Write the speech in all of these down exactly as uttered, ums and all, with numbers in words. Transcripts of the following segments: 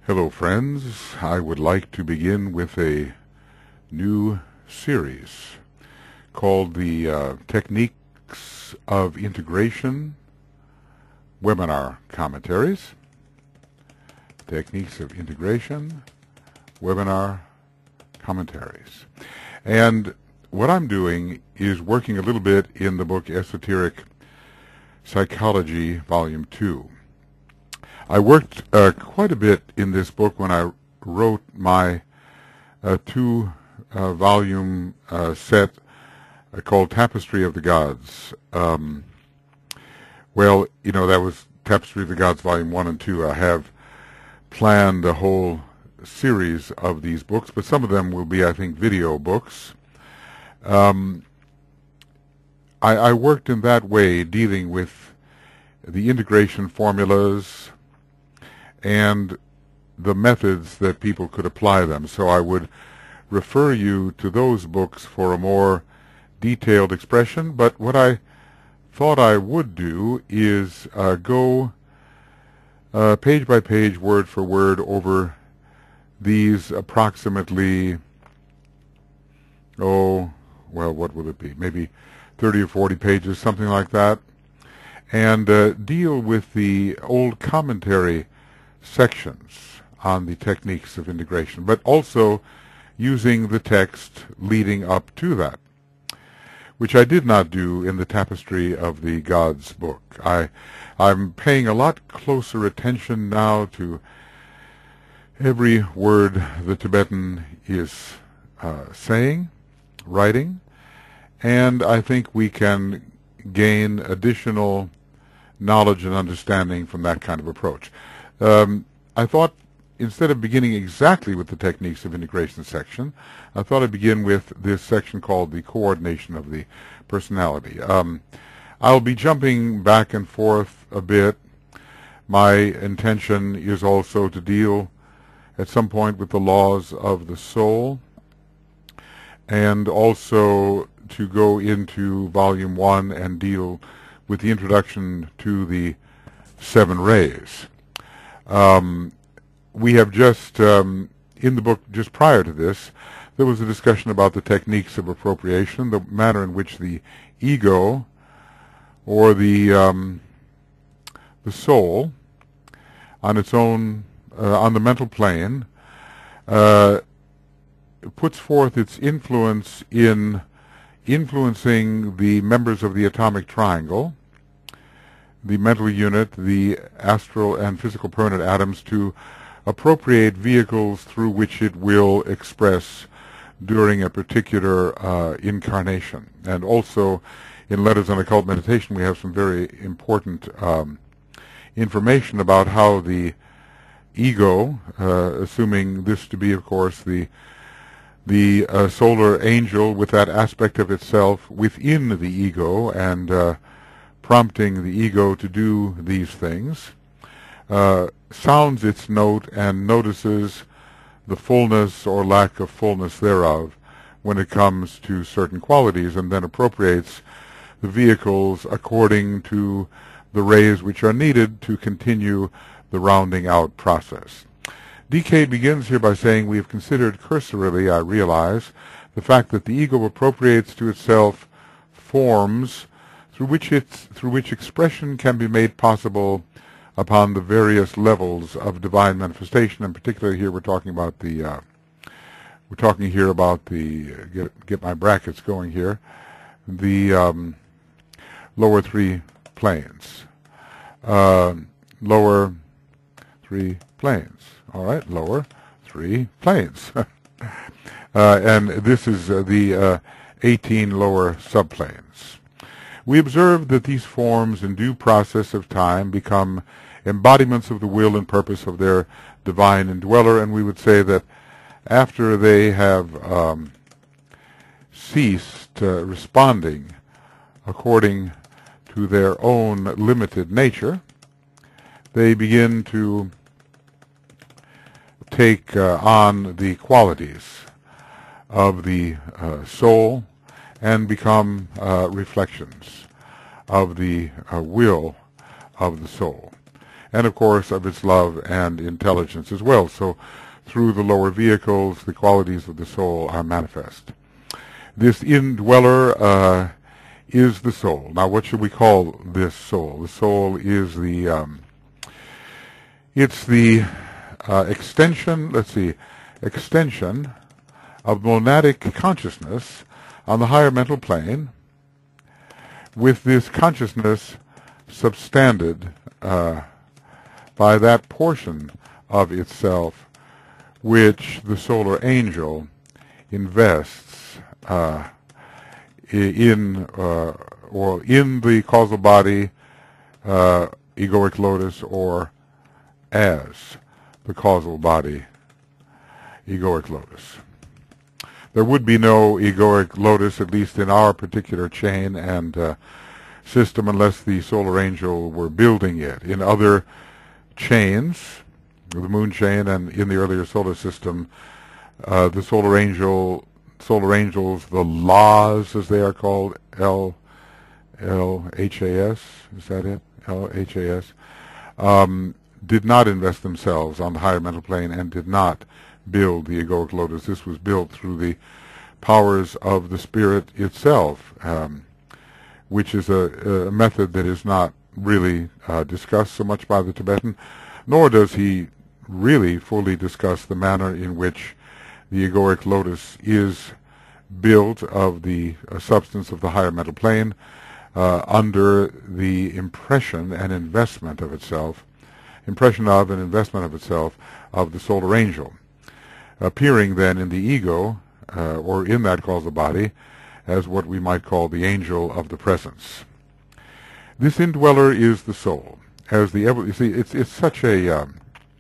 Hello friends, I would like to begin with a new series called the uh, Techniques of Integration Webinar Commentaries. Techniques of Integration Webinar Commentaries. And what I'm doing is working a little bit in the book Esoteric Psychology, Volume two. I worked uh, quite a bit in this book when I wrote my uh, two-volume uh, uh, set uh, called Tapestry of the Gods. Um, well, you know, that was Tapestry of the Gods, Volume one and two. I have planned a whole series of these books, but some of them will be, I think, video books. Um, I, I worked in that way, dealing with the integration formulas and the methods that people could apply them. So I would refer you to those books for a more detailed expression, but what I thought I would do is uh, go uh, page by page, word for word, over these approximately, oh, well, what will it be? Maybe thirty or forty pages, something like that, and uh, deal with the old commentary sections on the techniques of integration, but also using the text leading up to that, which I did not do in the Tapestry of the Gods book. I, I'm paying a lot closer attention now to every word the Tibetan is uh, saying, writing, and I think we can gain additional knowledge and understanding from that kind of approach. Um, I thought, instead of beginning exactly with the techniques of integration section, I thought I'd begin with this section called the coordination of the personality. Um, I'll be jumping back and forth a bit. My intention is also to deal at some point with the laws of the soul, and also to go into volume one and deal with the introduction to the seven rays. Um, we have just, um, in the book just prior to this, there was a discussion about the techniques of appropriation, the manner in which the ego, or the um, the soul, on its own, uh, on the mental plane, uh, puts forth its influence in influencing the members of the atomic triangle, the mental unit, the astral and physical permanent atoms, to appropriate vehicles through which it will express during a particular uh, incarnation. And also in Letters on Occult Meditation we have some very important um, information about how the ego, uh, assuming this to be, of course, the the uh, solar angel with that aspect of itself within the ego, and uh, prompting the ego to do these things, uh, sounds its note and notices the fullness or lack of fullness thereof when it comes to certain qualities, and then appropriates the vehicles according to the rays which are needed to continue the rounding out process. D K begins here by saying, we have considered cursorily, I realize, the fact that the ego appropriates to itself forms through which it's, through which expression can be made possible upon the various levels of divine manifestation. And particularly here we're talking about the uh, we're talking here about the uh, get get my brackets going here, the um, lower three planes, uh, lower three planes. All right, lower three planes, uh, and this is uh, the uh, eighteen lower subplanes. We observe that these forms in due process of time become embodiments of the will and purpose of their divine indweller, and we would say that after they have um, ceased uh, responding according to their own limited nature, they begin to take uh, on the qualities of the uh, soul and become uh, reflections of the uh, will of the soul. and of course of its love and intelligence as well. So through the lower vehicles, the qualities of the soul are manifest. This indweller uh, is the soul. Now, what should we call this soul? The soul is the, um, it's the uh, extension, let's see, extension of monadic consciousness on the higher mental plane, with this consciousness substanded uh, by that portion of itself which the solar angel invests uh, in uh, or in the causal body, uh, egoic lotus, or as the causal body, egoic lotus. There would be no egoic lotus, at least in our particular chain and uh, system, unless the solar angel were building it. In other chains, the moon chain and in the earlier solar system, uh, the solar angel, solar angels, the laws as they are called, L, L H A S, is that it? L H A S, um, did not invest themselves on the higher mental plane and did not build the egoic lotus. This was built through the powers of the spirit itself, um, which is a, a method that is not really uh, discussed so much by the Tibetan, nor does he really fully discuss the manner in which the egoic lotus is built of the uh, substance of the higher mental plane uh, under the impression and investment of itself, impression of and investment of itself of the solar angel, appearing then in the ego, uh, or in that causal body, as what we might call the angel of the presence. This indweller is the soul. As the you see, it's it's such a, um,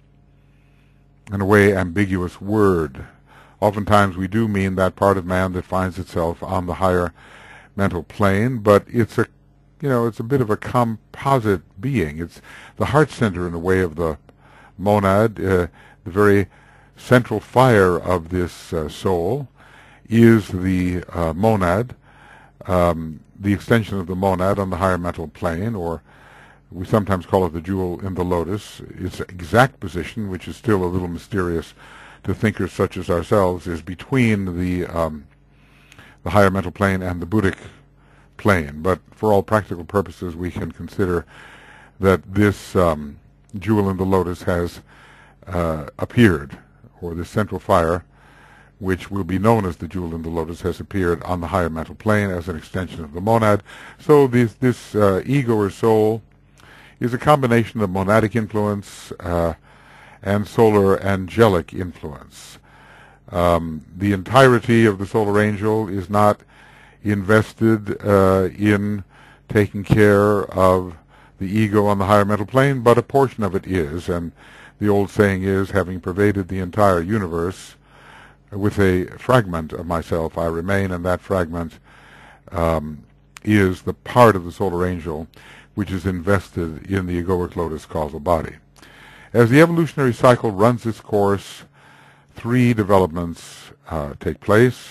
in a way, ambiguous word. Oftentimes we do mean that part of man that finds itself on the higher mental plane, but it's a, you know, it's a bit of a composite being. It's the heart center in the way of the monad, uh, the very central fire of this uh, soul is the uh, monad, um, the extension of the monad on the higher mental plane, or we sometimes call it the jewel in the lotus. Its exact position, which is still a little mysterious to thinkers such as ourselves, is between the um, the higher mental plane and the Buddhic plane. But for all practical purposes, we can consider that this um, jewel in the lotus has uh, appeared, or this central fire, which will be known as the jewel in the lotus, has appeared on the higher mental plane as an extension of the monad. So this, this uh, ego or soul is a combination of monadic influence uh, and solar angelic influence. Um, the entirety of the solar angel is not invested uh, in taking care of the ego on the higher mental plane, but a portion of it is, and the old saying is, having pervaded the entire universe with a fragment of myself, I remain, and that fragment um, is the part of the solar angel which is invested in the egoic lotus causal body. As the evolutionary cycle runs its course, three developments uh, take place.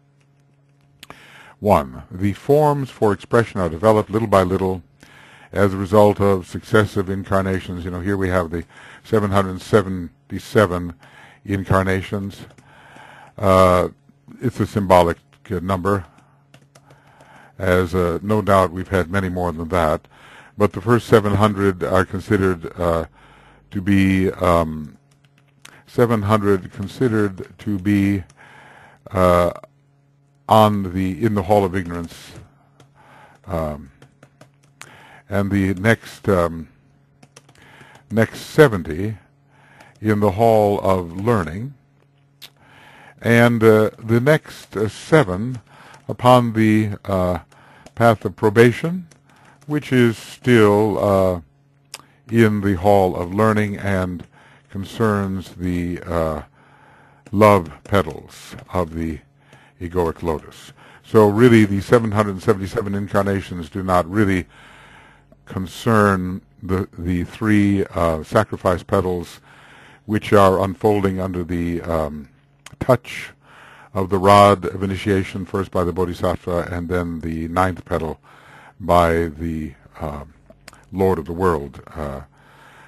One, the forms for expression are developed little by little as a result of successive incarnations. You know, here we have the seven hundred seventy-seven incarnations. Uh, it's a symbolic uh, number, as uh, no doubt we've had many more than that. But the first seven hundred are considered uh, to be um, seven hundred considered to be uh, on the in the hall of ignorance, um, and the next um, next seventy in the hall of learning, and uh, the next uh, seven upon the uh, path of probation, which is still uh, in the hall of learning and concerns the uh, love petals of the egoic lotus. So really the seven hundred seventy-seven incarnations do not really concern the, the three uh, sacrifice petals which are unfolding under the um, touch of the rod of initiation, first by the Bodhisattva and then the ninth petal by the uh, Lord of the world, uh,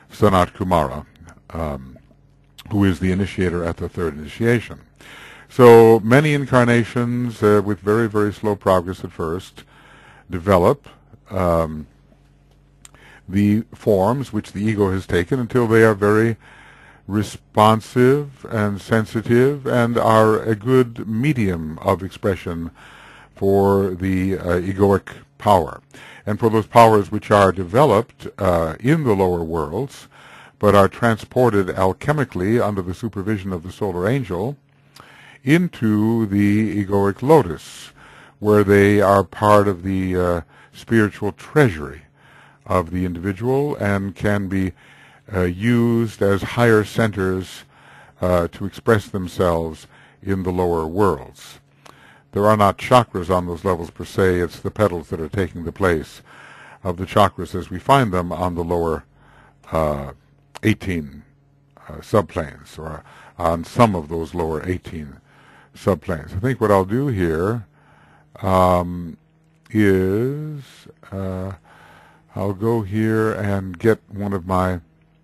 Sanat Kumara, um, who is the initiator at the third initiation. So many incarnations uh, with very, very slow progress at first develop um, the forms which the ego has taken until they are very responsive and sensitive and are a good medium of expression for the uh, egoic power. And for those powers which are developed uh, in the lower worlds but are transported alchemically under the supervision of the solar angel into the egoic lotus, where they are part of the uh, spiritual treasury of the individual and can be uh, used as higher centers uh, to express themselves in the lower worlds. There are not chakras on those levels per se. It's the petals that are taking the place of the chakras as we find them on the lower uh, eighteen uh, subplanes, or on some of those lower eighteen subplanes. I think what I'll do here um, is uh, I'll go here and get one of my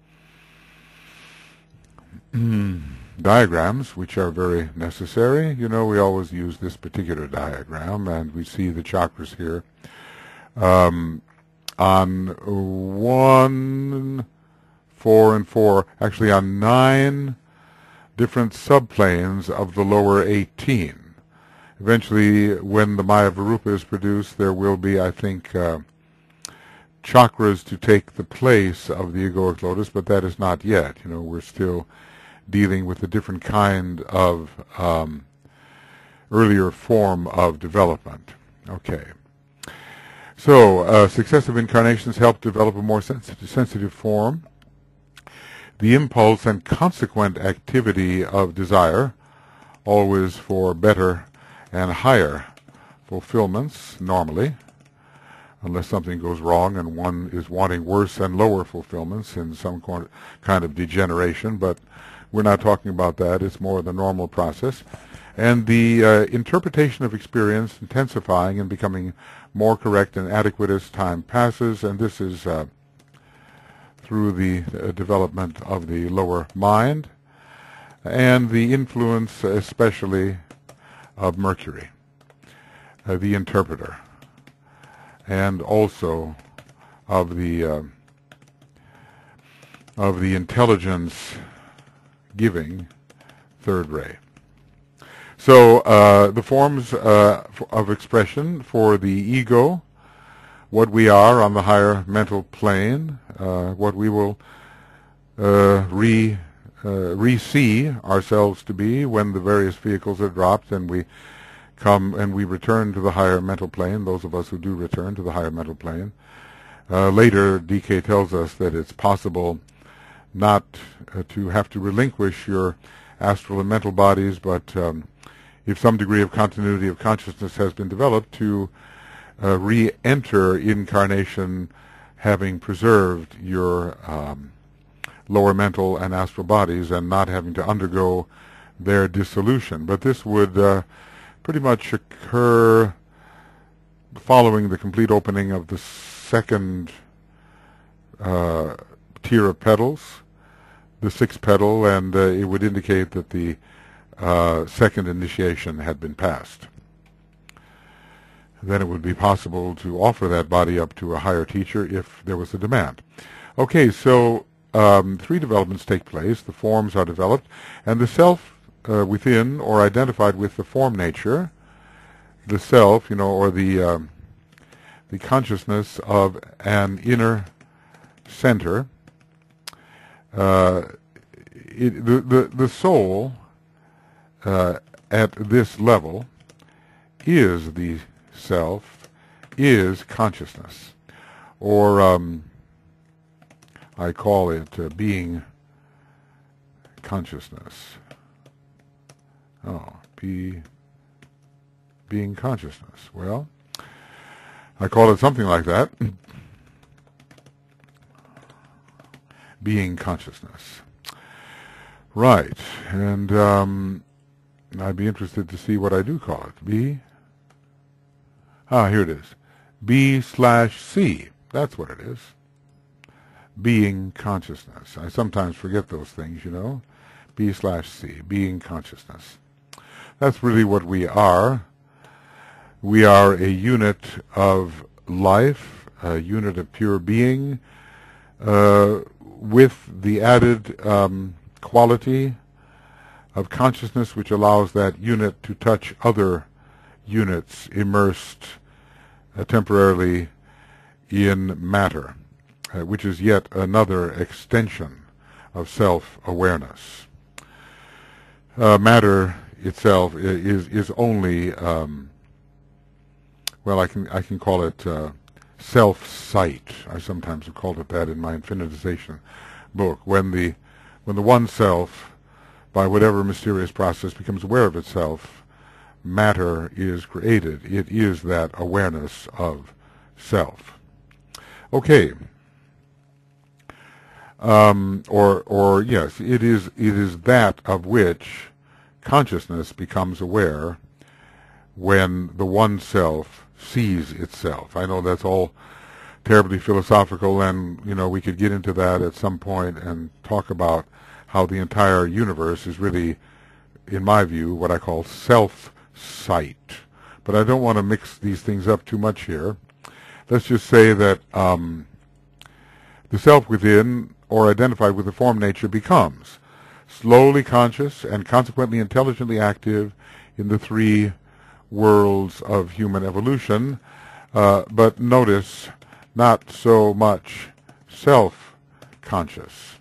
diagrams, which are very necessary. You know, we always use this particular diagram, and we see the chakras here. Um, on one, four, and four, actually on nine different subplanes of the lower eighteen. Eventually, when the Maya Varupa is produced, there will be, I think, uh, chakras to take the place of the egoic lotus, but that is not yet. You know, we're still dealing with a different kind of um, earlier form of development. Okay. So, uh, successive incarnations help develop a more sensitive, sensitive form. The impulse and consequent activity of desire, always for better and higher fulfillments, normally, unless something goes wrong and one is wanting worse and lower fulfillments in some kind of degeneration, but we're not talking about that. It's more the normal process. And the uh, interpretation of experience intensifying and becoming more correct and adequate as time passes, and this is uh, through the uh, development of the lower mind and the influence especially of Mercury, uh, the interpreter, and also of the uh, of the intelligence giving third ray. So uh, the forms uh, of expression for the ego, what we are on the higher mental plane, uh, what we will uh, re uh, re-see ourselves to be when the various vehicles are dropped and we come and we return to the higher mental plane, those of us who do return to the higher mental plane. Uh, later, D K tells us that it's possible not uh, to have to relinquish your astral and mental bodies, but um, if some degree of continuity of consciousness has been developed, to uh, re-enter incarnation having preserved your um, lower mental and astral bodies and not having to undergo their dissolution. But this would uh, pretty much occur following the complete opening of the second uh, tier of petals, the sixth petal, and uh, it would indicate that the uh, second initiation had been passed. Then it would be possible to offer that body up to a higher teacher if there was a demand. Okay, so um, three developments take place. The forms are developed, and the self uh, within, or identified with the form nature, the self, you know, or the um, the consciousness of an inner center. Uh, it, the, the the soul uh, at this level is the self, is consciousness, or um, I call it uh, being consciousness. Oh, be being consciousness. Well, I call it something like that. Being consciousness. Right, and um, I'd be interested to see what I do call it. B. Ah, here it is. B slash C. That's what it is. being consciousness. I sometimes forget those things, you know. B slash C, being consciousness. That's really what we are. We are a unit of life, a unit of pure being, uh, with the added um, quality of consciousness which allows that unit to touch other units immersed uh, temporarily in matter, uh, which is yet another extension of self-awareness. Uh, matter itself is is only um, well, I can I can call it uh, self-sight. I sometimes have called it that in my infinitization book. When the when the one self, by whatever mysterious process, becomes aware of itself, matter is created. It is that awareness of self. Okay. Um, or, or yes, it is it is that of which consciousness becomes aware when the one self sees itself. I know that's all terribly philosophical, and you know we could get into that at some point and talk about how the entire universe is really, in my view, what I call self-sight. But I don't want to mix these things up too much here. Let's just say that um, the self within, or identified with the form nature, becomes slowly conscious and consequently intelligently active in the three worlds of human evolution, uh, but notice, not so much self-conscious,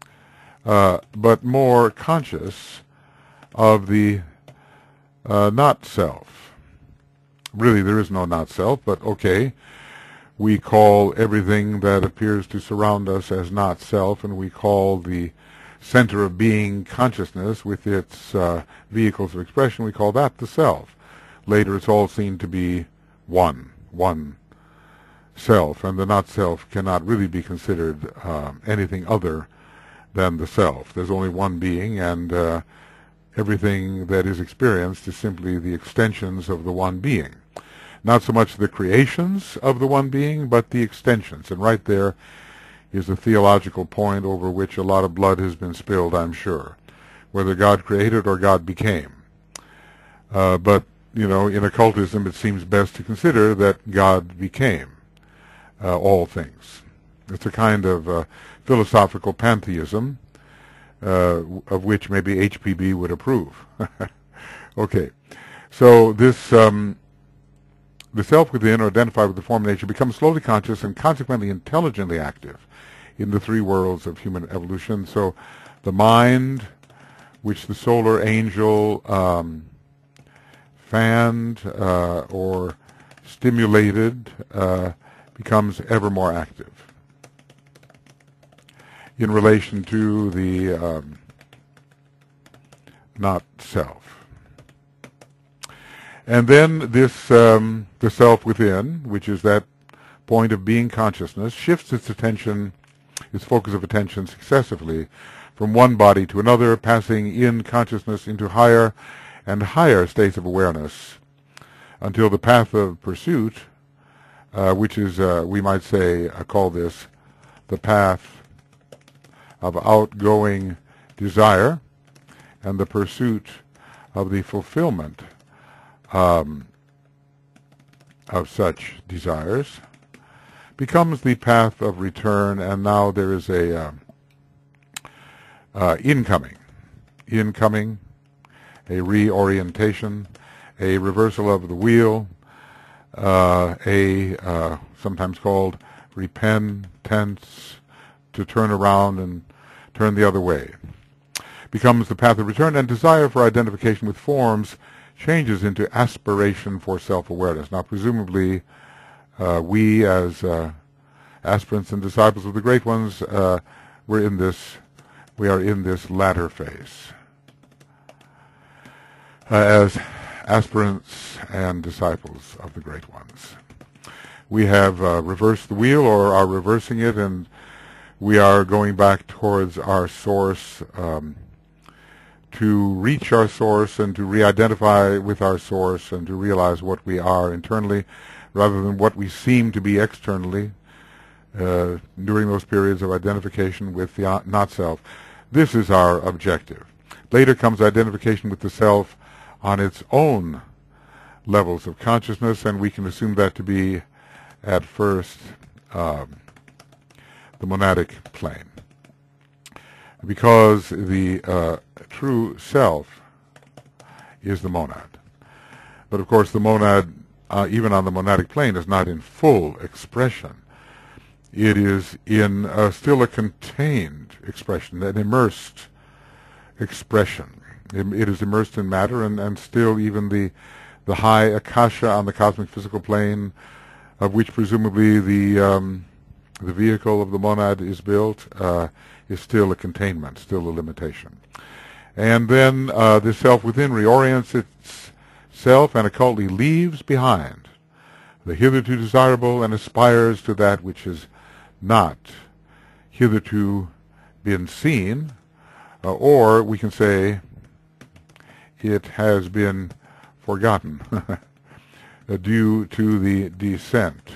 uh, but more conscious of the uh, not-self. Really, there is no not-self, but okay, we call everything that appears to surround us as not self, and we call the center of being consciousness with its uh, vehicles of expression, we call that the self. Later it's all seen to be one, one self, and the not self cannot really be considered uh, anything other than the self. There's only one being, and uh, everything that is experienced is simply the extensions of the one being. Not so much the creations of the one being, but the extensions. And right there is a theological point over which a lot of blood has been spilled, I'm sure, whether God created or God became. Uh, but, you know, in occultism it seems best to consider that God became uh, all things. It's a kind of uh, philosophical pantheism, uh, of which maybe H P B would approve. Okay, so this... Um, The self within, or identified with the form nature, becomes slowly conscious and consequently intelligently active in the three worlds of human evolution. So the mind, which the solar angel um, fanned uh, or stimulated, uh, becomes ever more active in relation to the um, not self. And then this, um, the self within, which is that point of being consciousness, shifts its attention, its focus of attention successively from one body to another, passing in consciousness into higher and higher states of awareness until the path of pursuit, uh, which is, uh, we might say, uh, call this the path of outgoing desire and the pursuit of the fulfillment Um, of such desires, becomes the path of return, and now there is a uh, uh, incoming, incoming, a reorientation, a reversal of the wheel, uh, a uh, sometimes called repentance, to turn around and turn the other way. Becomes the path of return, and desire for identification with forms changes into aspiration for self-awareness. Now, presumably, uh, we as uh, aspirants and disciples of the Great Ones, uh, we're in this, we are in this latter phase. Uh, as aspirants and disciples of the Great Ones, we have uh, reversed the wheel, or are reversing it, and we are going back towards our source, um, to reach our source and to re-identify with our source and to realize what we are internally rather than what we seem to be externally. uh, during those periods of identification with the not-self. This is our objective. Later comes identification with the self on its own levels of consciousness, and we can assume that to be, at first, um, the monadic plane. Because the uh, true self is the monad. But of course the monad, uh, even on the monadic plane, is not in full expression. It is in uh, still a contained expression, an immersed expression. It, it is immersed in matter, and, and still even the the high akasha on the cosmic physical plane, of which presumably the um, the vehicle of the monad is built, uh, is still a containment, still a limitation. And then uh, the self within reorients itself and occultly leaves behind the hitherto desirable and aspires to that which has not hitherto been seen, uh, or we can say it has been forgotten due to the descent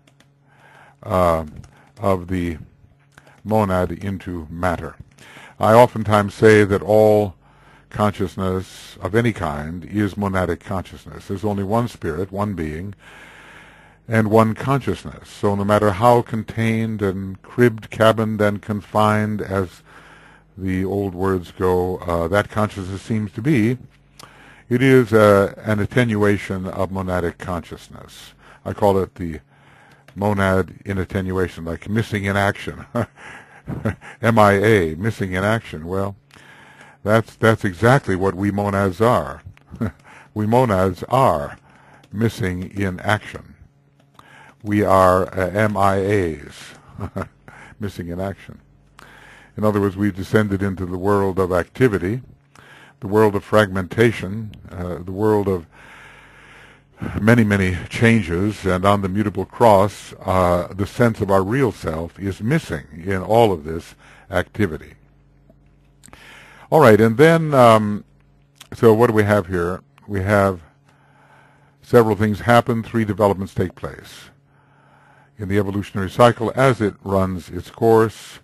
uh, of the monad into matter. I oftentimes say that all consciousness of any kind is monadic consciousness. There's only one spirit, one being, and one consciousness. So no matter how contained and cribbed, cabined, and confined, as the old words go, uh, that consciousness seems to be, it is uh, an attenuation of monadic consciousness. I call it the monad in attenuation, like missing in action. M I A, missing in action. Well, that's that's exactly what we monads are. We monads are missing in action. We are uh, M I As, missing in action. In other words, we've descended into the world of activity, the world of fragmentation, uh, the world of many, many changes, and on the mutable cross, uh, the sense of our real self is missing in all of this activity. All right, and then, um, so what do we have here? We have several things happen, three developments take place in the evolutionary cycle as it runs its course.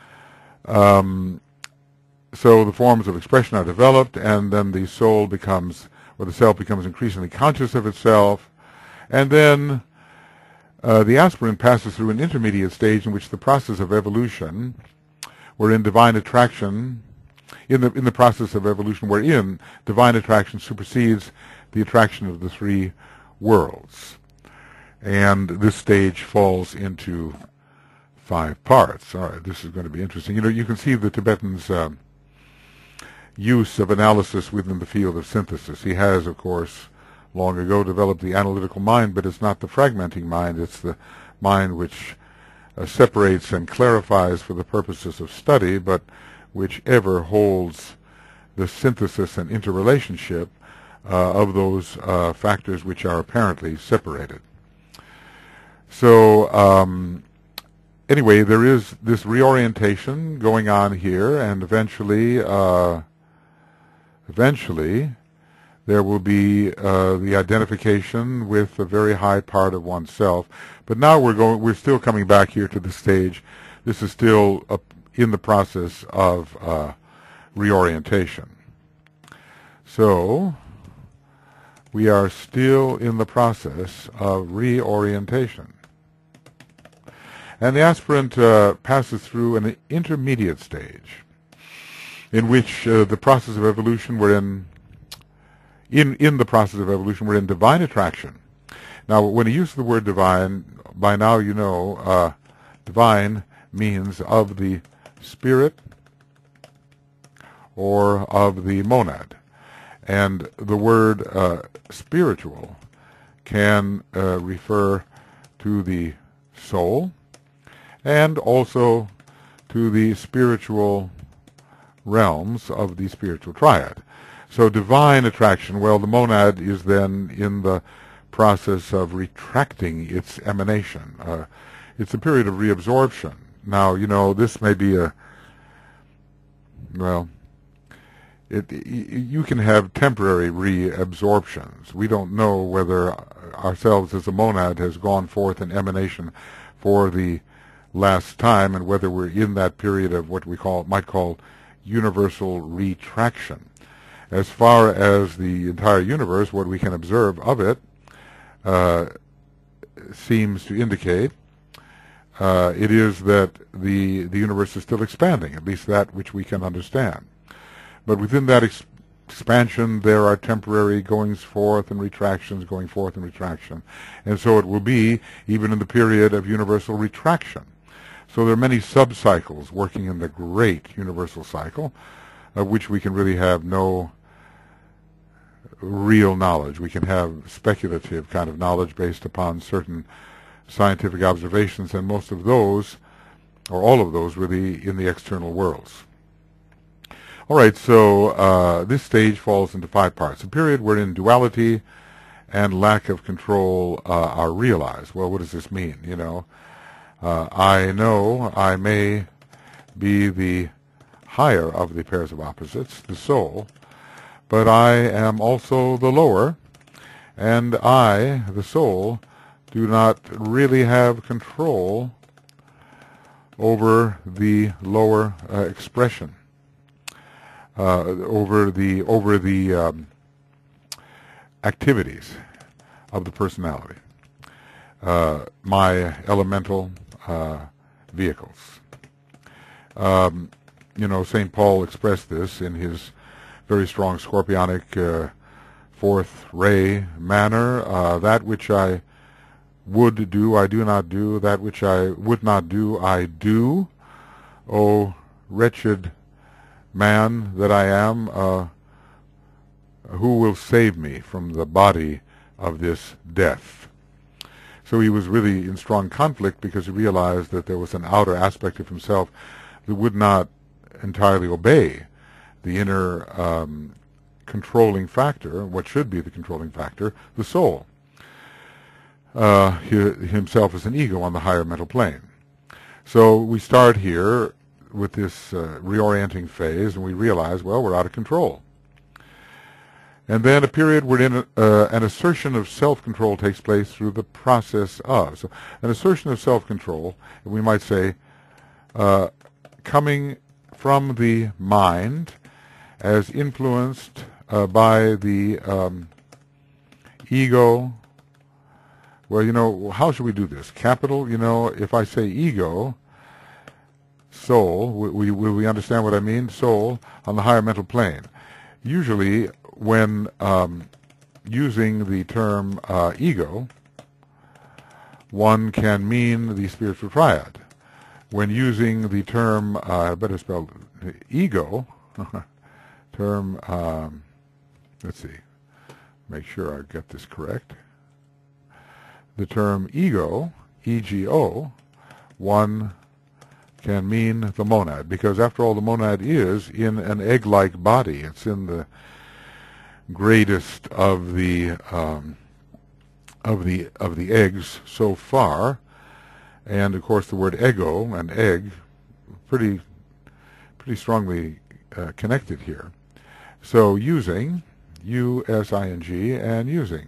Um, so the forms of expression are developed, and then the soul becomes, or the self becomes increasingly conscious of itself, and then uh, the aspirant passes through an intermediate stage in which the process of evolution, wherein divine attraction, in the in the process of evolution, wherein divine attraction supersedes the attraction of the three worlds, and this stage falls into five parts. All right, this is going to be interesting. You know, you can see the Tibetan's Uh, use of analysis within the field of synthesis. He has, of course, long ago developed the analytical mind, but it's not the fragmenting mind, it's the mind which uh, separates and clarifies for the purposes of study, but which ever holds the synthesis and interrelationship uh, of those uh, factors which are apparently separated. So, um, anyway, there is this reorientation going on here, and eventually uh, Eventually, there will be uh, the identification with a very high part of oneself. But now we're going. We're still coming back here to the stage. This is still uh, in the process of uh, reorientation. So we are still in the process of reorientation, and the aspirant uh, passes through an intermediate stage, in which uh, the process of evolution, we're in, in, in the process of evolution, we're in divine attraction. Now, when you use the word divine, by now you know uh, divine means of the spirit or of the monad. And the word uh, spiritual can uh, refer to the soul and also to the spiritual realms of the spiritual triad. So divine attraction, well, the monad is then in the process of retracting its emanation. Uh, it's a period of reabsorption. Now, you know, this may be a, well, it, you can have temporary reabsorptions. We don't know whether ourselves as a monad has gone forth in emanation for the last time, and whether we're in that period of what we call might call universal retraction. As far as the entire universe, what we can observe of it uh, seems to indicate uh, it is that the the universe is still expanding, at least that which we can understand. But within that ex expansion, there are temporary goings forth and retractions, going forth and retraction, and so it will be even in the period of universal retraction. So there are many sub-cycles working in the great universal cycle, of which we can really have no real knowledge. We can have speculative kind of knowledge based upon certain scientific observations, and most of those, or all of those, really in the external worlds. All right, so uh, this stage falls into five parts. A period wherein duality and lack of control uh, are realized. Well, what does this mean? You know, uh, I know I may be the higher of the pairs of opposites, the soul, but I am also the lower, and I, the soul, do not really have control over the lower uh, expression, uh, over the over the um, activities of the personality, uh, my elemental uh, vehicles. Um, you know, Saint Paul expressed this in his very strong scorpionic uh, fourth ray manner. Uh, that which I would do, I do not do. That which I would not do, I do. O wretched man that I am, uh, who will save me from the body of this death? So he was really in strong conflict because he realized that there was an outer aspect of himself that would not entirely obey the inner um, controlling factor, what should be the controlling factor, the soul. Uh, he, himself is an ego on the higher mental plane. So we start here with this uh, reorienting phase, and we realize, well, we're out of control. And then a period wherein uh, an assertion of self-control takes place through the process of. So an assertion of self-control, we might say, uh, coming from the mind as influenced uh, by the um, ego. Well, you know, how should we do this? Capital, you know, if I say ego, soul, will we, will we understand what I mean? Soul on the higher mental plane. Usually, when um, using the term uh, ego, one can mean the spiritual triad. When using the term, uh, I better spell ego, term, um, let's see, make sure I get this correct. The term ego, E G O, one can mean the monad, because after all, the monad is in an egg-like body. It's in the greatest of the um, of the of the eggs so far, and of course the word ego and egg pretty pretty strongly uh, connected here. So using, U S I N G, and using.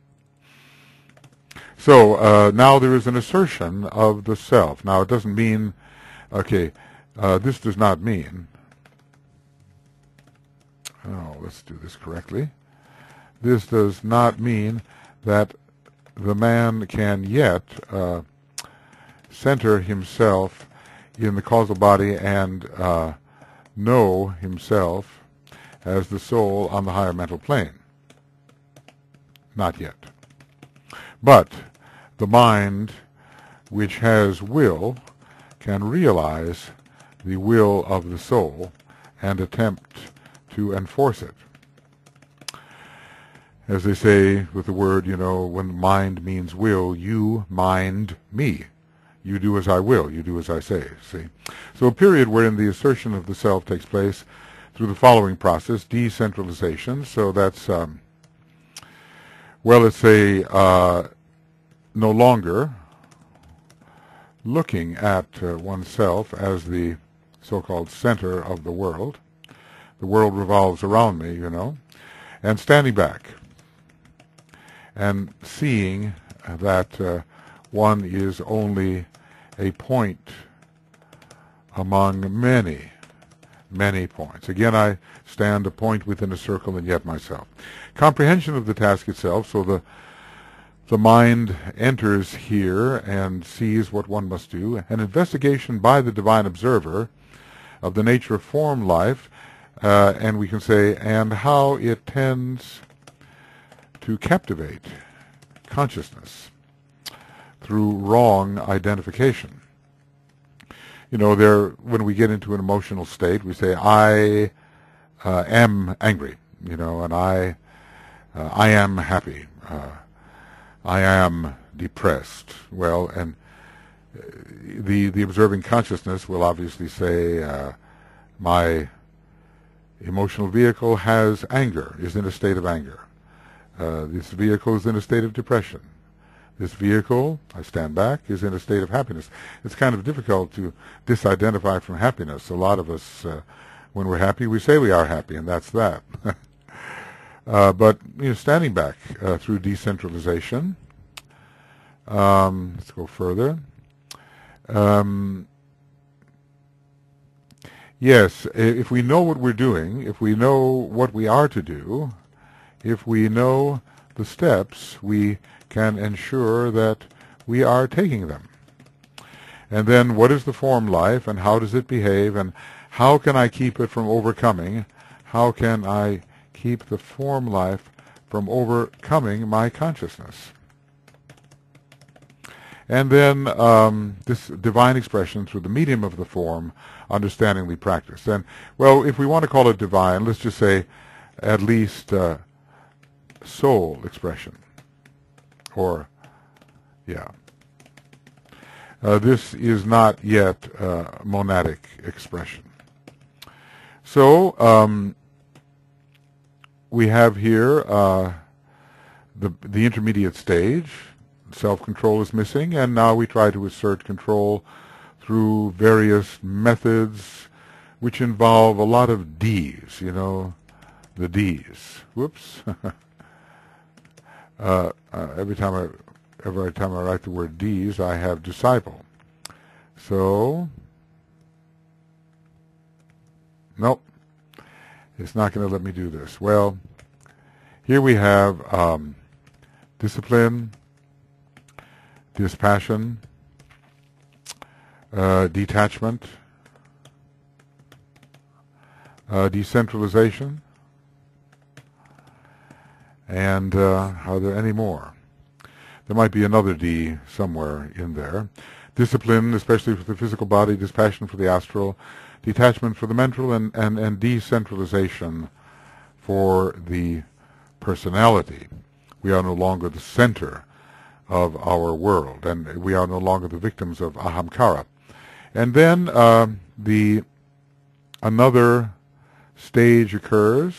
So uh, now there is an assertion of the self. Now it doesn't mean, okay, uh, this does not mean, oh, let's do this correctly. This does not mean that the man can yet uh, center himself in the causal body and uh, know himself as the soul on the higher mental plane. Not yet. But the mind, which has will, can realize the will of the soul and attempt to enforce it. As they say with the word, you know, when mind means will, you mind me. You do as I will, you do as I say, see. So a period wherein the assertion of the self takes place through the following process, decentralization. So that's, um, well, let's say, uh, no longer looking at uh, oneself as the so-called center of the world. The world revolves around me, you know, and standing back and seeing that uh, one is only a point among many, many points. Again, I stand a point within a circle and yet myself. Comprehension of the task itself, so the the mind enters here and sees what one must do. An investigation by the divine observer of the nature of form life, uh, and we can say, and how it tends to captivate consciousness through wrong identification. You know, there, when we get into an emotional state, we say, I uh, am angry, you know, and I, uh, I am happy. Uh, I am depressed. Well, and the the observing consciousness will obviously say, uh, my emotional vehicle has anger, is in a state of anger. Uh, this vehicle is in a state of depression. This vehicle, I stand back, is in a state of happiness. It's kind of difficult to disidentify from happiness. A lot of us, uh, when we're happy, we say we are happy, and that's that. Uh, but you know, standing back uh, through decentralization. Um, let's go further. Um, yes, if we know what we're doing, if we know what we are to do, if we know the steps, we can ensure that we are taking them. And then what is the form life, and how does it behave, and how can I keep it from overcoming? How can I keep the form life from overcoming my consciousness? And then um, this divine expression through the medium of the form, understandingly practiced. And, well, if we want to call it divine, let's just say at least uh, soul expression. Or, yeah. Uh, this is not yet uh, monadic expression. So, um, we have here uh, the, the intermediate stage. Self-control is missing, and now we try to assert control through various methods which involve a lot of D's, you know, the D's. Whoops. uh, uh, every time I every time I write the word D's, I have disciple. So, nope. It's not going to let me do this. Well, here we have um, discipline, dispassion, uh, detachment, uh, decentralization, and uh, are there any more? There might be another D somewhere in there. Discipline, especially for the physical body, dispassion for the astral, detachment for the mental, and, and, and decentralization for the personality. We are no longer the center of our world, and we are no longer the victims of ahamkara. And then uh, the another stage occurs,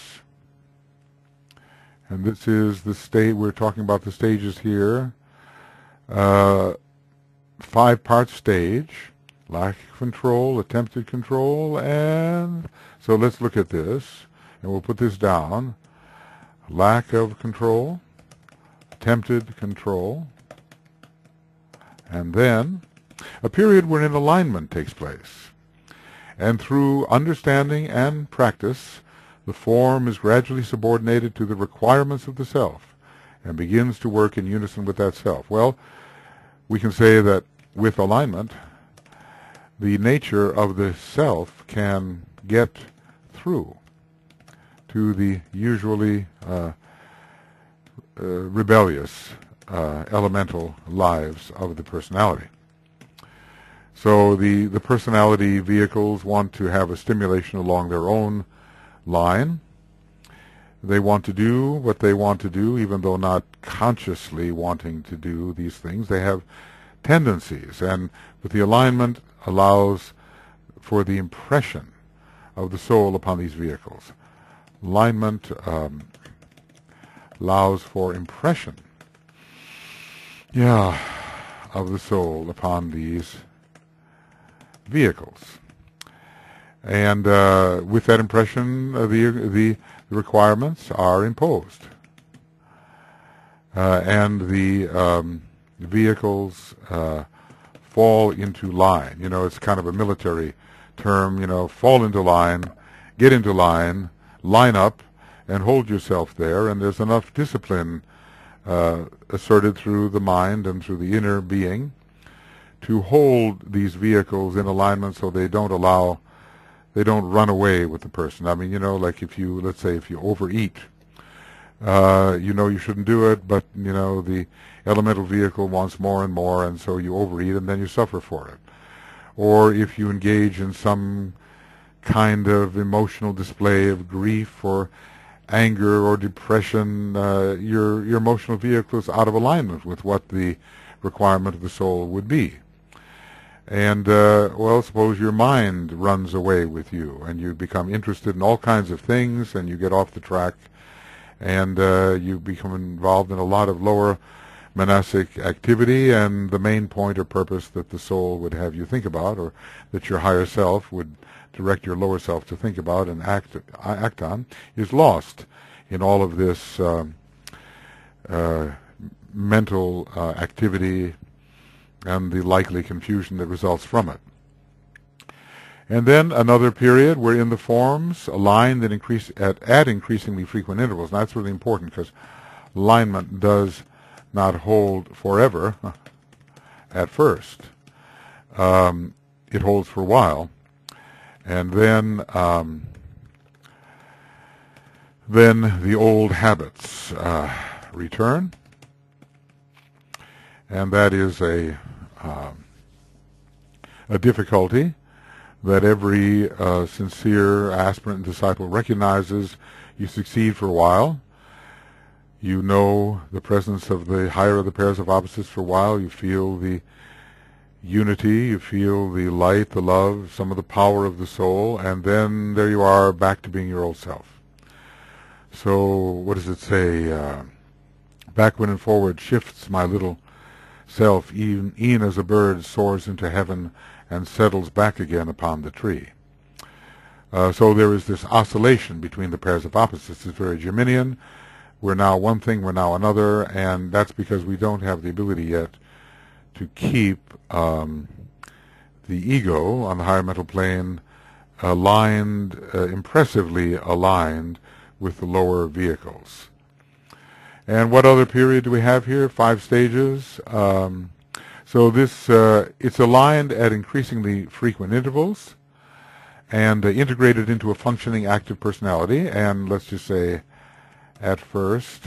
and this is the state, we're talking about the stages here, uh, five-part stage, lack of control, attempted control, and so let's look at this, and we'll put this down. Lack of control, attempted control, and then a period wherein alignment takes place. And through understanding and practice, the form is gradually subordinated to the requirements of the self and begins to work in unison with that self. Well, we can say that with alignment, the nature of the self can get through to the usually uh, uh, rebellious uh, elemental lives of the personality. So the, the personality vehicles want to have a stimulation along their own line. They want to do what they want to do, even though not consciously wanting to do these things. They have tendencies, and with the alignment allows for the impression of the soul upon these vehicles. Alignment um, allows for impression, yeah, of the soul upon these vehicles. And uh, with that impression, uh, the, the the requirements are imposed, uh, and the um, vehicles uh, fall into line. You know, it's kind of a military term, you know, fall into line, get into line, line up, and hold yourself there, and there's enough discipline uh, asserted through the mind and through the inner being to hold these vehicles in alignment so they don't allow, they don't run away with the person. I mean, you know, like if you, let's say if you overeat, uh, you know you shouldn't do it, but, you know, the elemental vehicle wants more and more, and so you overeat and then you suffer for it. Or if you engage in some kind of emotional display of grief or anger or depression, uh, your your emotional vehicle is out of alignment with what the requirement of the soul would be. And, uh, well, suppose your mind runs away with you and you become interested in all kinds of things and you get off the track and uh, you become involved in a lot of lower monastic activity, and the main point or purpose that the soul would have you think about, or that your higher self would direct your lower self to think about and act act on, is lost in all of this um, uh, mental uh, activity and the likely confusion that results from it. And then another period wherein the forms align that increase at, at increasingly frequent intervals. And that's really important, because alignment does not hold forever at first. Um, it holds for a while. And then um, then the old habits uh, return. And that is a, uh, a difficulty that every uh, sincere aspirant and disciple recognizes. You succeed for a while. You know the presence of the higher of the pairs of opposites for a while. You feel the unity, you feel the light, the love, some of the power of the soul, and then there you are back to being your old self. So what does it say? Uh, backward and forward shifts my little self, even, e'en as a bird soars into heaven and settles back again upon the tree. Uh, so there is this oscillation between the pairs of opposites. It's very Geminian. We're now one thing, we're now another, and that's because we don't have the ability yet to keep um, the ego on the higher mental plane aligned, uh, impressively aligned with the lower vehicles. And what other period do we have here? Five stages. Um, so this, uh, it's aligned at increasingly frequent intervals and uh, integrated into a functioning active personality, and let's just say at first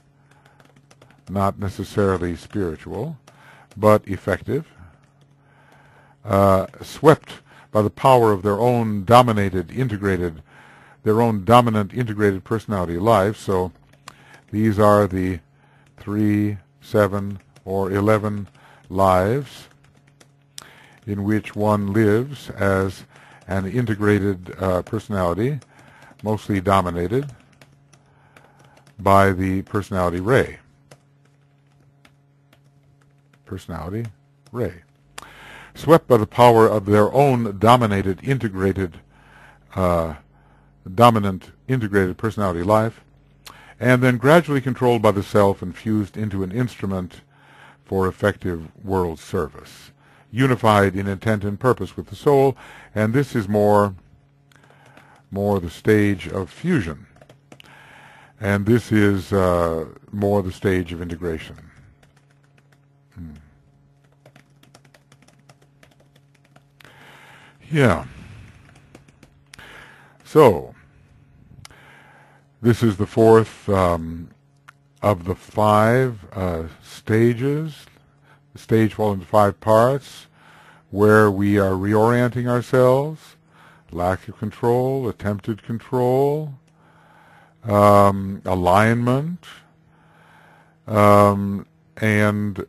not necessarily spiritual, but effective, uh, swept by the power of their own dominated, integrated, their own dominant integrated personality life. So these are the three, seven, or eleven lives in which one lives as an integrated uh, personality, mostly dominated by the personality ray. Personality ray. Swept by the power of their own dominated, integrated, uh, dominant, integrated personality life, and then gradually controlled by the self and fused into an instrument for effective world service, unified in intent and purpose with the soul, and this is more, more the stage of fusion. And this is uh, more the stage of integration. Hmm. Yeah. So, this is the fourth um, of the five uh, stages. The stage falls into five parts, where we are reorienting ourselves, lack of control, attempted control, Um, alignment, um, and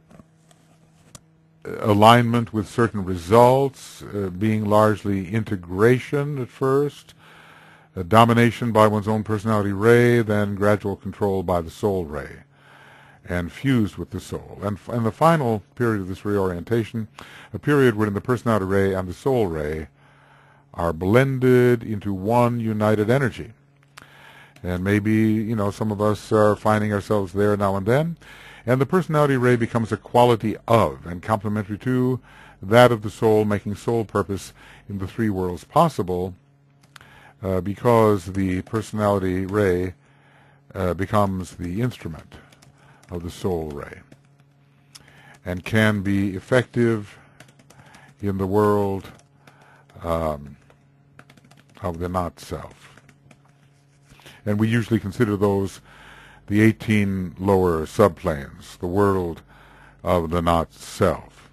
alignment with certain results, uh, being largely integration at first, uh, domination by one's own personality ray, then gradual control by the soul ray, and fused with the soul. And, f and the final period of this reorientation, a period wherein the personality ray and the soul ray are blended into one united energy. And maybe, you know, some of us are finding ourselves there now and then. And the personality ray becomes a quality of and complementary to that of the soul, making soul purpose in the three worlds possible, uh, because the personality ray uh, becomes the instrument of the soul ray and can be effective in the world um, of the not-self. And we usually consider those the eighteen lower subplanes, the world of the not-self.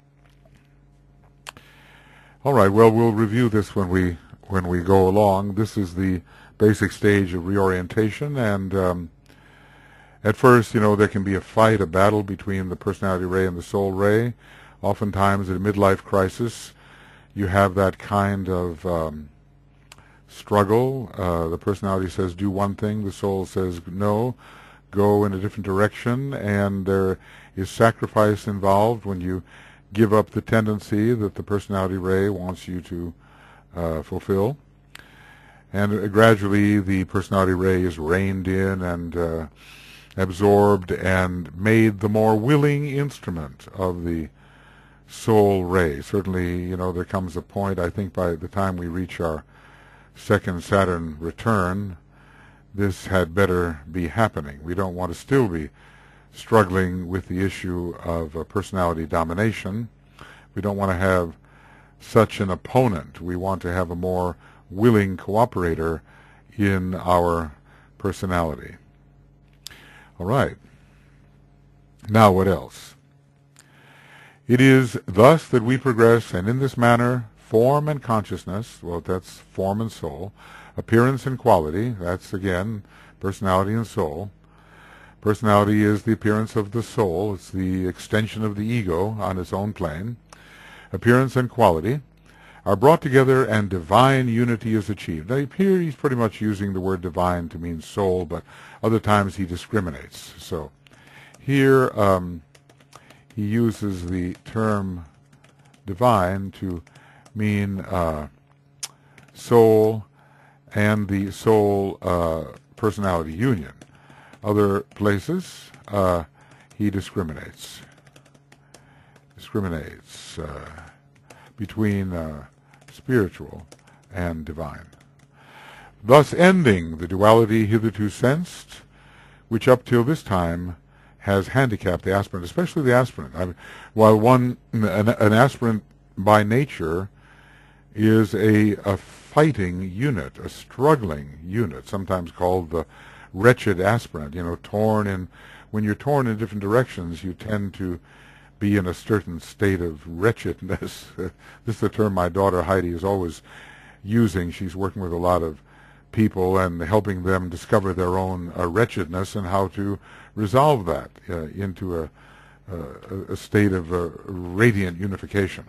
All right, well, we'll review this when we when we go along. This is the basic stage of reorientation, and um, at first, you know, there can be a fight, a battle between the personality ray and the soul ray. Oftentimes, at a midlife crisis, you have that kind of um, struggle. Uh, the personality says do one thing, the soul says no, go in a different direction, and there is sacrifice involved when you give up the tendency that the personality ray wants you to uh, fulfill. And uh, gradually the personality ray is reined in and uh, absorbed and made the more willing instrument of the soul ray. Certainly, you know, there comes a point, I think by the time we reach our second Saturn return, this had better be happening. We don't want to still be struggling with the issue of uh, personality domination. We don't want to have such an opponent. We want to have a more willing cooperator in our personality. All right. Now what else? It is thus that we progress, and in this manner, form and consciousness, well, that's form and soul, appearance and quality, that's, again, personality and soul. Personality is the appearance of the soul. It's the extension of the ego on its own plane. Appearance and quality are brought together and divine unity is achieved. Now, here he's pretty much using the word divine to mean soul, but other times he discriminates. So here um, he uses the term divine to mean uh, soul and the soul uh, personality union. Other places uh, he discriminates. Discriminates uh, between uh, spiritual and divine, thus ending the duality hitherto sensed, which up till this time has handicapped the aspirant, especially the aspirant. I mean, while one, an, an aspirant by nature is a, a fighting unit, a struggling unit, sometimes called the wretched aspirant, you know, torn in, when you're torn in different directions, you tend to be in a certain state of wretchedness. This is the term my daughter Heidi is always using. She's working with a lot of people and helping them discover their own uh, wretchedness and how to resolve that uh, into a, a, a state of uh, radiant unification.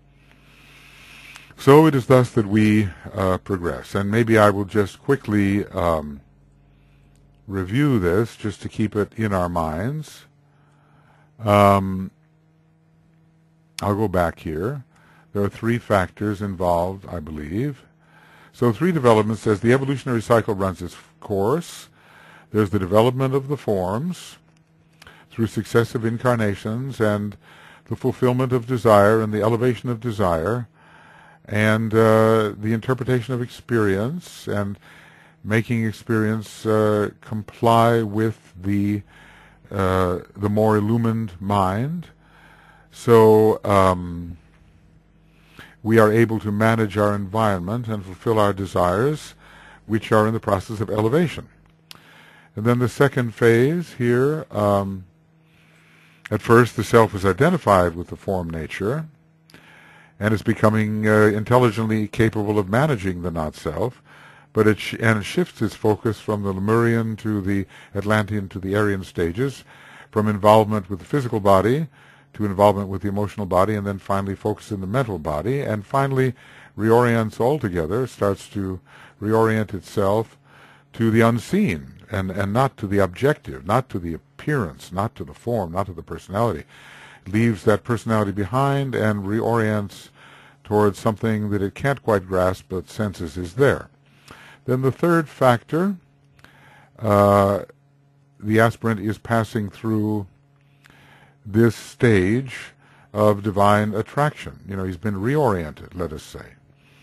So it is thus that we uh, progress. And maybe I will just quickly um, review this just to keep it in our minds. Um, I'll go back here. There are three factors involved, I believe. So three developments says the evolutionary cycle runs its course. There's the development of the forms through successive incarnations and the fulfillment of desire and the elevation of desire and uh, the interpretation of experience and making experience uh, comply with the uh, the more illumined mind. So um, we are able to manage our environment and fulfill our desires, which are in the process of elevation. And then the second phase here, um, at first the self is identified with the form nature and is becoming uh, intelligently capable of managing the not-self, but it sh and it shifts its focus from the Lemurian to the Atlantean to the Aryan stages, from involvement with the physical body to involvement with the emotional body, and then finally focus in the mental body, and finally reorients altogether, starts to reorient itself to the unseen, and, and not to the objective, not to the appearance, not to the form, not to the personality. It leaves that personality behind and reorients towards something that it can't quite grasp but senses is there. Then the third factor, uh, the aspirant is passing through this stage of divine attraction. You know, he's been reoriented, let us say.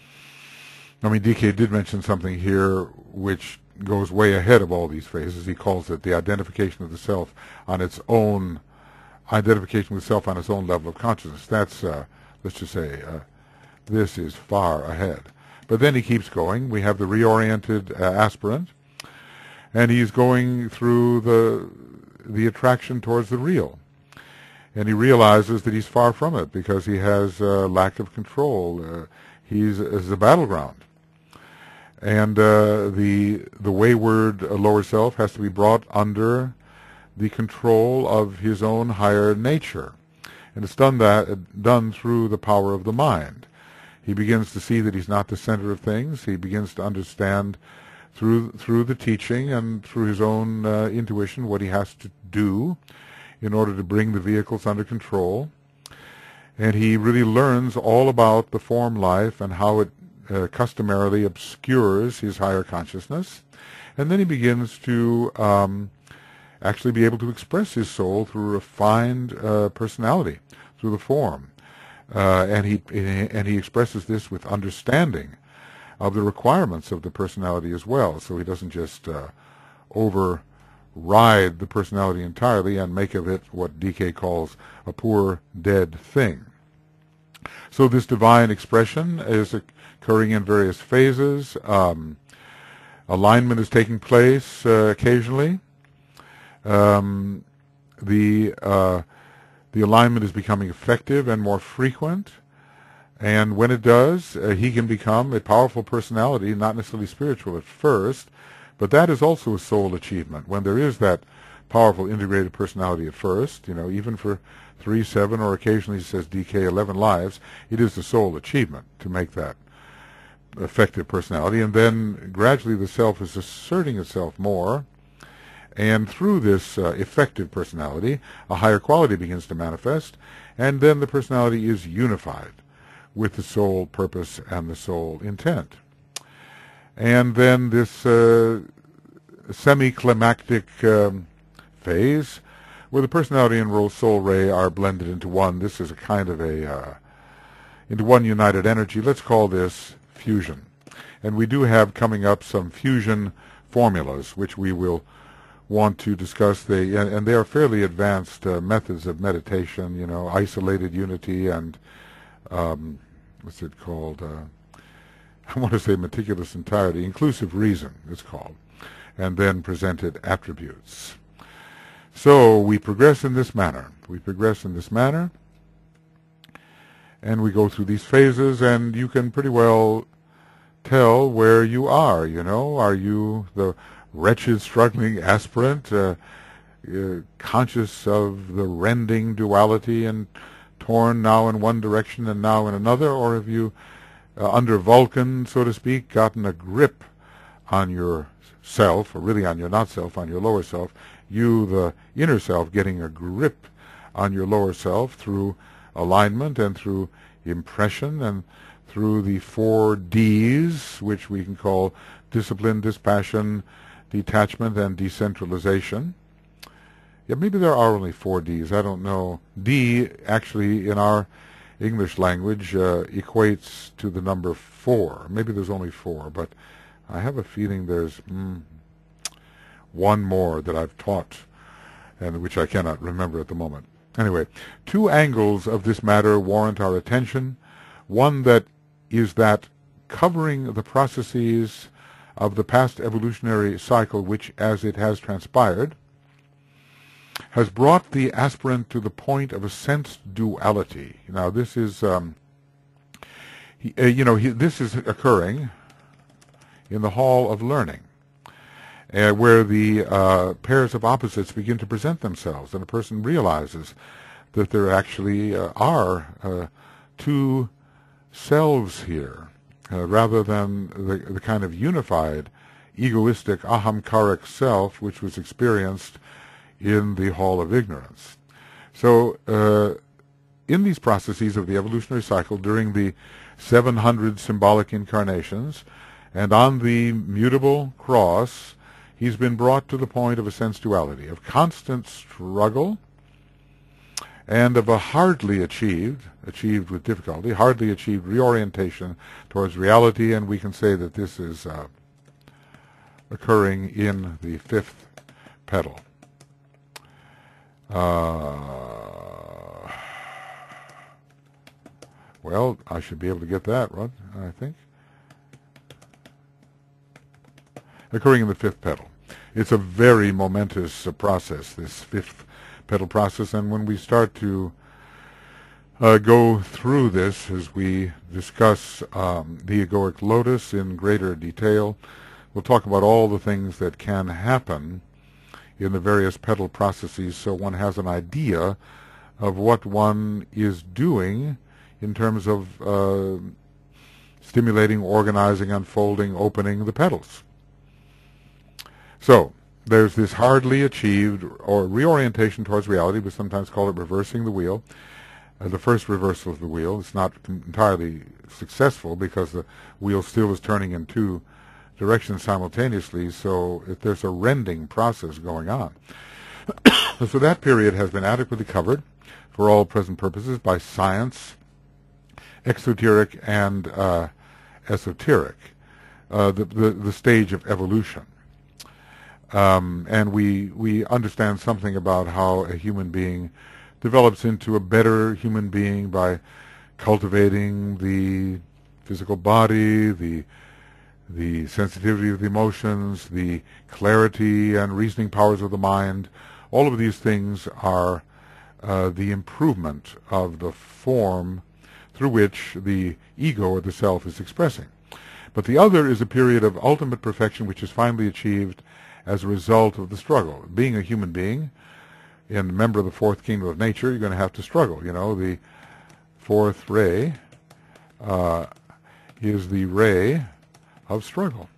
I mean, D K did mention something here which goes way ahead of all these phases. He calls it the identification of the self on its own, identification with self on its own level of consciousness. That's, uh, let's just say, uh, this is far ahead. But then he keeps going. We have the reoriented uh, aspirant, and he's going through the the attraction towards the real. And he realizes that he's far from it because he has a uh, lack of control. Uh, he's is a battleground. And uh, the the wayward uh, lower self has to be brought under the control of his own higher nature. And it's done that uh, done through the power of the mind. He begins to see that he's not the center of things. He begins to understand through through the teaching and through his own uh, intuition what he has to do in order to bring the vehicles under control. And he really learns all about the form life and how it uh, customarily obscures his higher consciousness. And then he begins to um, actually be able to express his soul through a refined uh, personality, through the form. Uh, and he and he expresses this with understanding of the requirements of the personality as well. So he doesn't just uh, override the personality entirely and make of it what D K calls a poor dead thing. So this divine expression is occurring in various phases. Um, alignment is taking place uh, occasionally. Um, the uh, the alignment is becoming effective and more frequent. And when it does, uh, he can become a powerful personality, not necessarily spiritual at first, but that is also a soul achievement. When there is that powerful integrated personality at first, you know, even for three, seven, or occasionally he says D K, eleven lives, it is the soul achievement to make that effective personality. And then gradually the self is asserting itself more, and through this uh, effective personality, a higher quality begins to manifest, and then the personality is unified with the soul purpose and the soul intent. And then this uh, semi-climactic um, phase, where the personality and soul ray are blended into one. This is a kind of a, uh, into one united energy. Let's call this fusion. And we do have coming up some fusion formulas, which we will want to discuss. They, and, and they are fairly advanced uh, methods of meditation, you know, isolated unity and Um, what's it called? Uh, I want to say meticulous entirety, inclusive reason it's called, and then presented attributes. So we progress in this manner. We progress in this manner, and we go through these phases, and you can pretty well tell where you are, you know. Are you the wretched, struggling aspirant, uh, uh, conscious of the rending duality and torn now in one direction and now in another, or have you, uh, under Vulcan, so to speak, gotten a grip on your self, or really on your not self, on your lower self, you, the inner self, getting a grip on your lower self through alignment and through impression and through the four Ds, which we can call discipline, dispassion, detachment, and decentralization. Yeah, maybe there are only four Ds. I don't know. D, actually, in our English language, uh, equates to the number four. Maybe there's only four, but I have a feeling there's mm, one more that I've taught, and which I cannot remember at the moment. Anyway, two angles of this matter warrant our attention. One that is that covering the processes of the past evolutionary cycle, which, as it has transpired, has brought the aspirant to the point of a sense duality. Now, this is, um, he, uh, you know, he, this is occurring in the hall of learning, uh, where the uh, pairs of opposites begin to present themselves, and a person realizes that there actually uh, are uh, two selves here, uh, rather than the, the kind of unified, egoistic, ahamkaric self which was experienced in the Hall of Ignorance. So uh, in these processes of the evolutionary cycle during the seven hundred symbolic incarnations, and on the mutable cross, he's been brought to the point of a sense duality, of constant struggle and of a hardly achieved, achieved with difficulty, hardly achieved reorientation towards reality, and we can say that this is uh, occurring in the fifth petal. Uh, well, I should be able to get that, right, I think. Occurring in the fifth petal. It's a very momentous uh, process, this fifth petal process, and when we start to uh, go through this as we discuss um, the egoic lotus in greater detail, we'll talk about all the things that can happen in the various petal processes so one has an idea of what one is doing in terms of uh, stimulating, organizing, unfolding, opening the petals. So, there's this hardly achieved or reorientation towards reality. We sometimes call it reversing the wheel. Uh, the first reversal of the wheel. It's not entirely successful because the wheel still is turning in two directions simultaneously, so if there's a rending process going on. So that period has been adequately covered for all present purposes by science, exoteric and uh, esoteric, uh, the, the, the stage of evolution. Um, and we we understand something about how a human being develops into a better human being by cultivating the physical body, the the sensitivity of the emotions, the clarity and reasoning powers of the mind. All of these things are uh, the improvement of the form through which the ego or the self is expressing. But the other is a period of ultimate perfection which is finally achieved as a result of the struggle. Being a human being and a member of the fourth kingdom of nature, you're going to have to struggle. You know, the fourth ray uh, is the ray of struggle.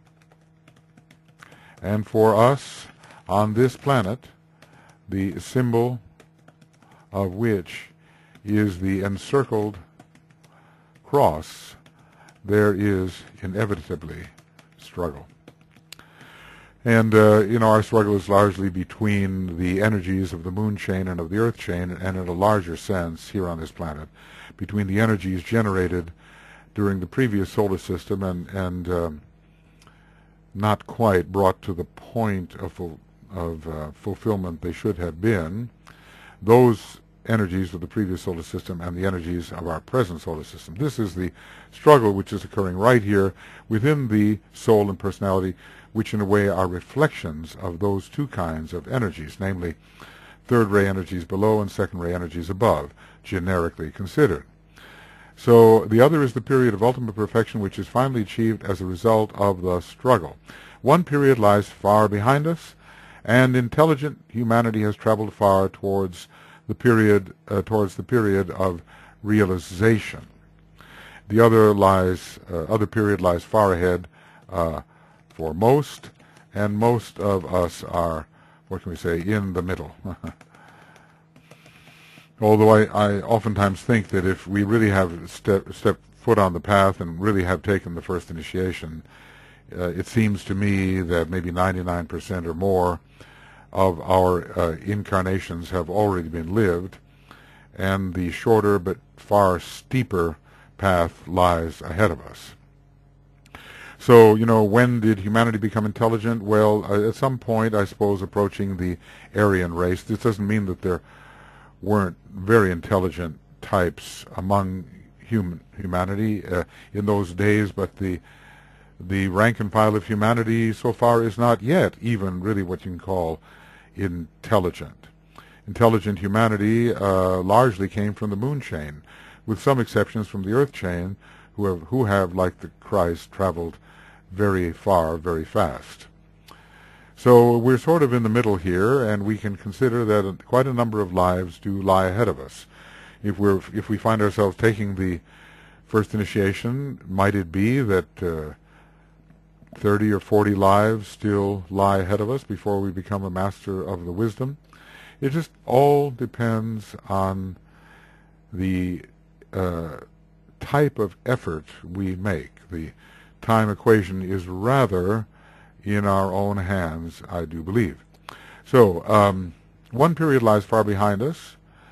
And for us on this planet, the symbol of which is the encircled cross, there is inevitably struggle. And, uh, you know, our struggle is largely between the energies of the moon chain and of the earth chain, and in a larger sense here on this planet, between the energies generated during the previous solar system and, and um, not quite brought to the point of, ful of uh, fulfillment they should have been, those energies of the previous solar system and the energies of our present solar system. This is the struggle which is occurring right here within the soul and personality, which in a way are reflections of those two kinds of energies, namely third ray energies below and second ray energies above, generically considered. So the other is the period of ultimate perfection which is finally achieved as a result of the struggle. One period lies far behind us, and intelligent humanity has traveled far towards the period uh, towards the period of realization. The other lies uh, other period lies far ahead uh, for most, and most of us are, what can we say, in the middle. Although I, I oftentimes think that if we really have step, stepped foot on the path and really have taken the first initiation, uh, it seems to me that maybe ninety-nine percent or more of our uh, incarnations have already been lived, and the shorter but far steeper path lies ahead of us. So, you know, when did humanity become intelligent? Well, uh, at some point, I suppose, approaching the Aryan race. This doesn't mean that there weren't very intelligent types among human humanity uh, in those days, but the the rank and file of humanity so far is not yet even really what you can call intelligent. Intelligent humanity uh, largely came from the moon chain, with some exceptions from the earth chain, who have, who have, like the Christ, traveled very far, very fast. So we're sort of in the middle here, and we can consider that quite a number of lives do lie ahead of us. If we're if we find ourselves taking the first initiation, might it be that uh, thirty or forty lives still lie ahead of us before we become a master of the wisdom? It just all depends on the uh, type of effort we make. The time equation is rather in our own hands, I do believe. So, um, one period lies far behind us,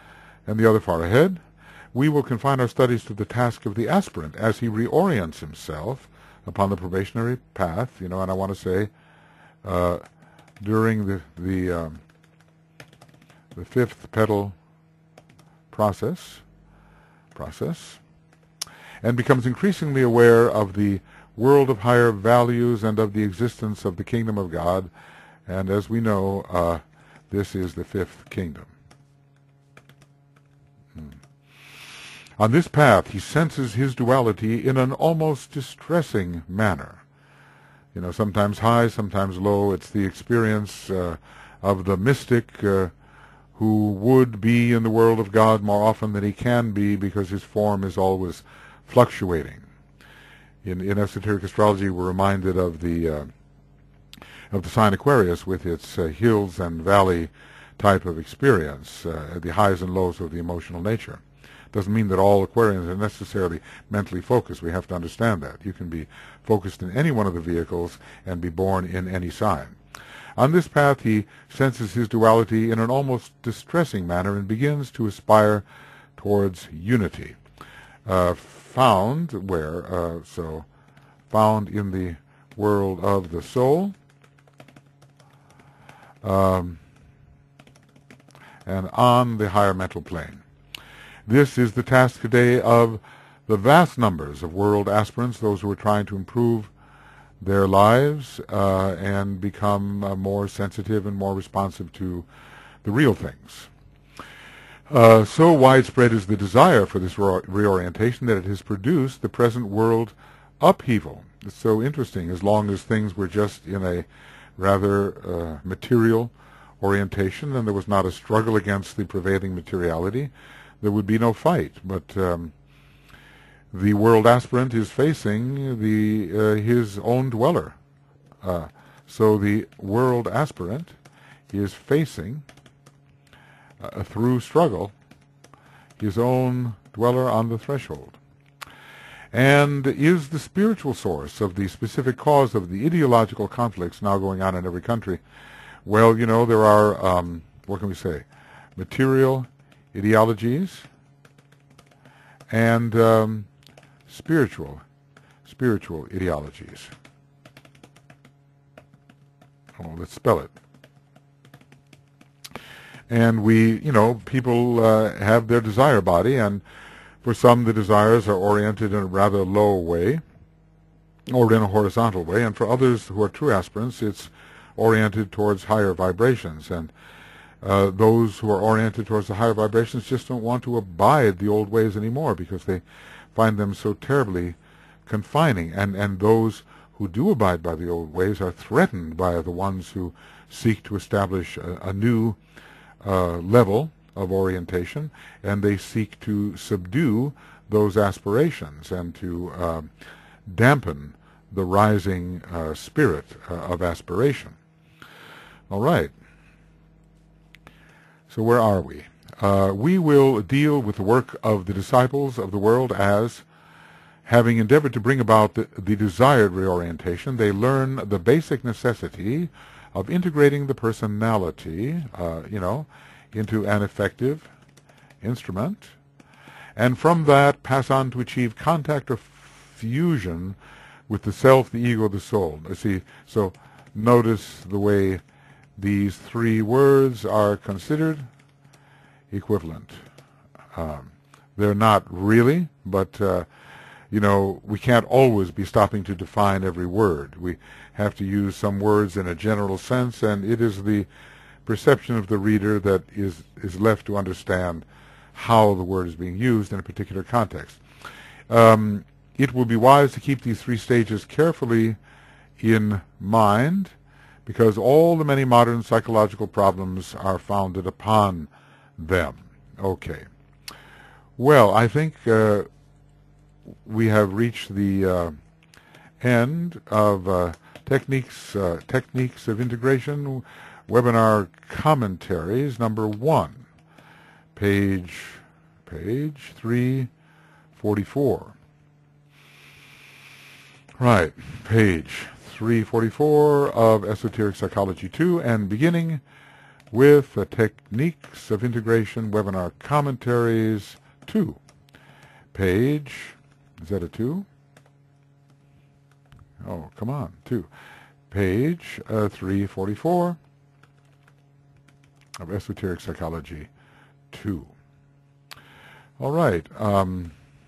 and the other far ahead, we will confine our studies to the task of the aspirant as he reorients himself upon the probationary path. You know, and I want to say, uh, during the the um, the fifth pedal process, process, and becomes increasingly aware of the world of higher values and of the existence of the kingdom of God. And as we know, uh, this is the fifth kingdom. Hmm. On this path, he senses his duality in an almost distressing manner. You know, sometimes high, sometimes low. It's the experience uh, of the mystic uh, who would be in the world of God more often than he can be because his form is always fluctuating. In, in esoteric astrology, we're reminded of the uh, of the sign Aquarius with its uh, hills and valley type of experience, uh, the highs and lows of the emotional nature. Doesn't mean that all Aquarians are necessarily mentally focused. We have to understand that. You can be focused in any one of the vehicles and be born in any sign. On this path, he senses his duality in an almost distressing manner and begins to aspire towards unity. Uh, found where? Uh, so, found in the world of the soul, um, and on the higher mental plane. This is the task today of the vast numbers of world aspirants, those who are trying to improve their lives uh, and become uh, more sensitive and more responsive to the real things. Uh, so widespread is the desire for this re reorientation that it has produced the present world upheaval. It's so interesting. As long as things were just in a rather uh, material orientation and there was not a struggle against the prevailing materiality, there would be no fight. But um, the world aspirant is facing the uh, his own dweller. Uh, so the world aspirant is facing, uh, through struggle, his own dweller on the threshold, and is the spiritual source of the specific cause of the ideological conflicts now going on in every country. Well, you know, there are, um, what can we say, material ideologies and um, spiritual, spiritual ideologies. Oh, let's spell it. And we, you know, people uh, have their desire body, and for some the desires are oriented in a rather low way, or in a horizontal way, and for others who are true aspirants, it's oriented towards higher vibrations. And uh, those who are oriented towards the higher vibrations just don't want to abide the old ways anymore because they find them so terribly confining. And, and those who do abide by the old ways are threatened by the ones who seek to establish a, a new uh, level of orientation, and they seek to subdue those aspirations and to uh, dampen the rising uh, spirit uh, of aspiration. All right. So where are we? Uh, we will deal with the work of the disciples of the world as, having endeavored to bring about the, the desired reorientation, they learn the basic necessity of integrating the personality, uh, you know, into an effective instrument, and from that pass on to achieve contact or fusion with the self, the ego, the soul. See, so notice the way these three words are considered equivalent. Um, they're not really, but uh, you know, we can't always be stopping to define every word. We have to use some words in a general sense, and it is the perception of the reader that is, is left to understand how the word is being used in a particular context. Um, it will be wise to keep these three stages carefully in mind, because all the many modern psychological problems are founded upon them. Okay. Well, I think uh, we have reached the uh, end of uh, techniques uh, techniques of integration, webinar commentaries number one, page page three forty-four. Right, page three forty-four of Esoteric Psychology two, and beginning with uh, Techniques of Integration Webinar Commentaries two. Page, is that a two? Oh, come on, two. Page uh, three forty-four of Esoteric Psychology two. All right. Um,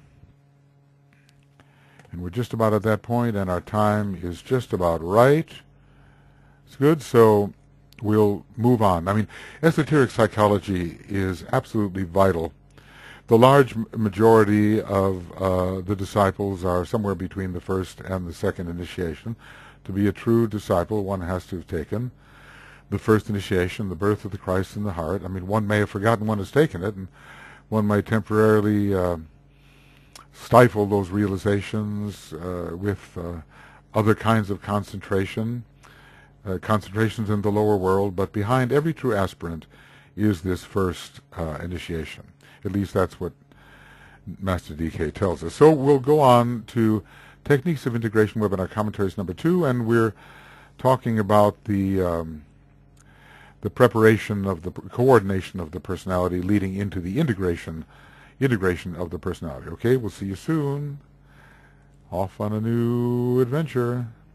and we're just about at that point, and our time is just about right. It's good, so we'll move on. I mean, esoteric psychology is absolutely vital. The large majority of uh, the disciples are somewhere between the first and the second initiation. To be a true disciple, one has to have taken the first initiation, the birth of the Christ in the heart. I mean, one may have forgotten one has taken it, and one might temporarily uh, stifle those realizations uh, with uh, other kinds of concentration, uh, concentrations in the lower world, but behind every true aspirant is this first uh, initiation. At least that's what Master D K tells us. So we'll go on to Techniques of Integration Webinar Commentaries number two, and we're talking about the um, the preparation of the coordination of the personality leading into the integration integration of the personality. Okay, we'll see you soon. Off on a new adventure.